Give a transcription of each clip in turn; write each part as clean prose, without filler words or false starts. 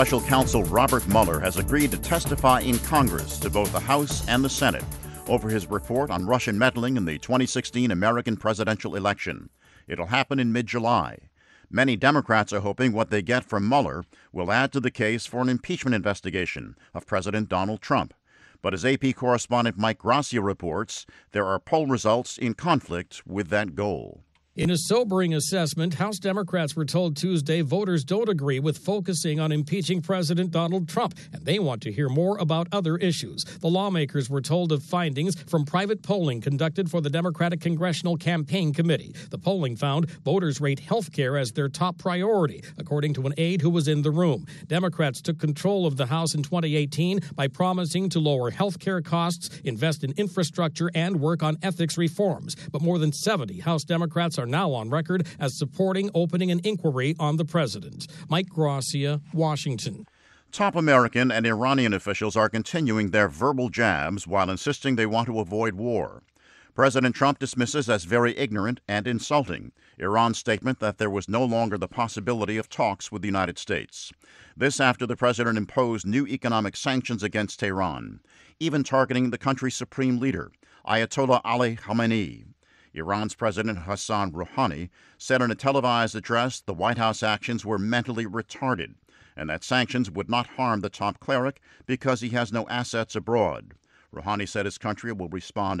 Special counsel Robert Mueller has agreed to testify in Congress to both the House and the Senate over his report on Russian meddling in the 2016 American presidential election. It'll happen in mid-July. Many Democrats are hoping what they get from Mueller will add to the case for an impeachment investigation of President Donald Trump. But as AP correspondent Mike Gracia reports, there are poll results in conflict with that goal. In a sobering assessment, House Democrats were told Tuesday voters don't agree with focusing on impeaching President Donald Trump, and they want to hear more about other issues. The lawmakers were told of findings from private polling conducted for the Democratic Congressional Campaign Committee. The polling found voters rate health care as their top priority, according to an aide who was in the room. Democrats took control of the House in 2018 by promising to lower health care costs, invest in infrastructure, and work on ethics reforms. But more than 70 House Democrats are now on record as supporting opening an inquiry on the president. Mike Gracia, Washington. Top American and Iranian officials are continuing their verbal jabs while insisting they want to avoid war. President Trump dismisses as very ignorant and insulting Iran's statement that there was no longer the possibility of talks with the United States. This after the president imposed new economic sanctions against Tehran, even targeting the country's supreme leader, Ayatollah Ali Khamenei. Iran's President Hassan Rouhani said in a televised address the White House actions were mentally retarded and that sanctions would not harm the top cleric because he has no assets abroad. Rouhani said his country will respond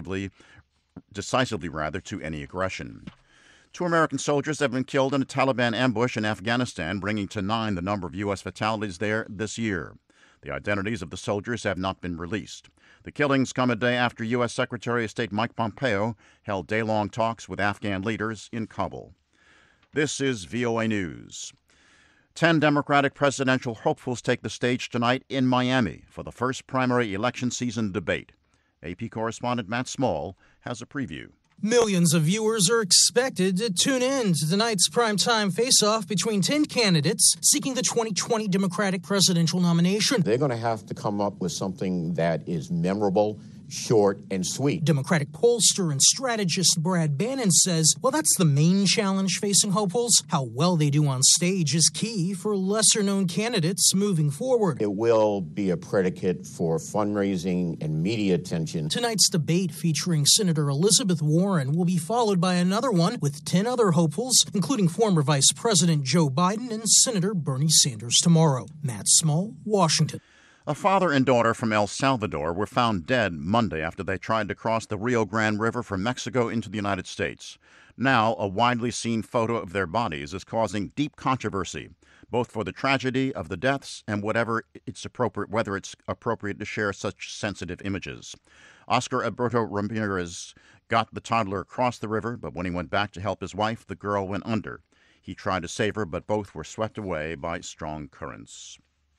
decisively to any aggression. 2 American soldiers have been killed in a Taliban ambush in Afghanistan, bringing to 9 the number of U.S. fatalities there this year. The identities of the soldiers have not been released. The killings come a day after U.S. Secretary of State Mike Pompeo held day-long talks with Afghan leaders in Kabul. This is VOA News. 10 Democratic presidential hopefuls take the stage tonight in Miami for the first primary election season debate. AP correspondent Matt Small has a preview. Millions of viewers are expected to tune in to tonight's primetime face-off between 10 candidates seeking the 2020 Democratic presidential nomination. They're going to have to come up with something that is memorable, short, and sweet. Democratic pollster and strategist Brad Bannon says, well, that's the main challenge facing hopefuls. How well they do on stage is key for lesser-known candidates moving forward. It will be a predicate for fundraising and media attention. Tonight's debate featuring Senator Elizabeth Warren will be followed by another one with 10 other hopefuls, including former Vice President Joe Biden and Senator Bernie Sanders tomorrow. Matt Small, Washington. A father and daughter from El Salvador were found dead Monday after they tried to cross the Rio Grande River from Mexico into the United States. Now, a widely seen photo of their bodies is causing deep controversy, both for the tragedy of the deaths and whether it's appropriate to share such sensitive images. Oscar Alberto Ramirez got the toddler across the river, but when he went back to help his wife, the girl went under. He tried to save her, but both were swept away by strong currents.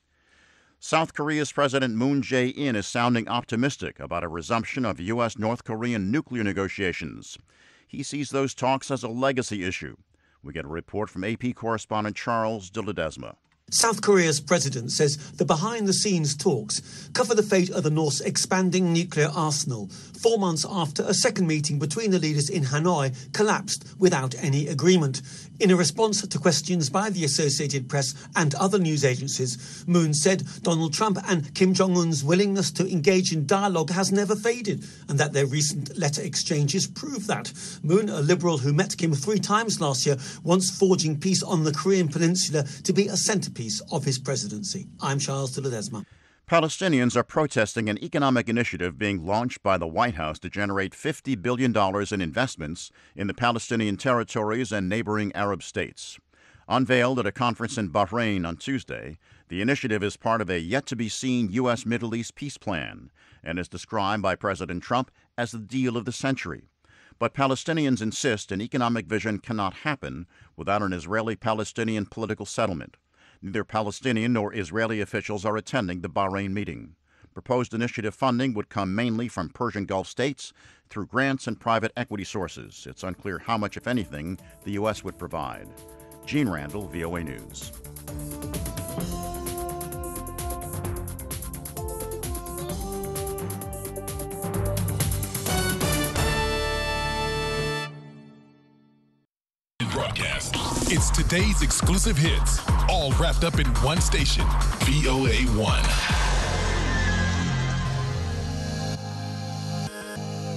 South Korea's President Moon Jae-in is sounding optimistic about a resumption of U.S.-North Korean nuclear negotiations. He sees those talks as a legacy issue. We get a report from AP correspondent Charles de Ledesma. South Korea's president says the behind-the-scenes talks cover the fate of the North's expanding nuclear arsenal, 4 months after a second meeting between the leaders in Hanoi collapsed without any agreement. In a response to questions by the Associated Press and other news agencies, Moon said Donald Trump and Kim Jong-un's willingness to engage in dialogue has never faded, and that their recent letter exchanges prove that. Moon, a liberal who met Kim 3 times last year, wants forging peace on the Korean peninsula to be a centerpiece of his presidency. I'm Charles de Ledesma. Palestinians are protesting an economic initiative being launched by the White House to generate $50 billion in investments in the Palestinian territories and neighboring Arab states. Unveiled at a conference in Bahrain on Tuesday, the initiative is part of a yet-to-be-seen U.S. Middle East peace plan and is described by President Trump as the deal of the century. But Palestinians insist an economic vision cannot happen without an Israeli-Palestinian political settlement. Neither Palestinian nor Israeli officials are attending the Bahrain meeting. Proposed initiative funding would come mainly from Persian Gulf states through grants and private equity sources. It's unclear how much, if anything, the U.S. would provide. Gene Randall, VOA News. Broadcast. It's today's exclusive hits, all all wrapped up in one station, VOA1.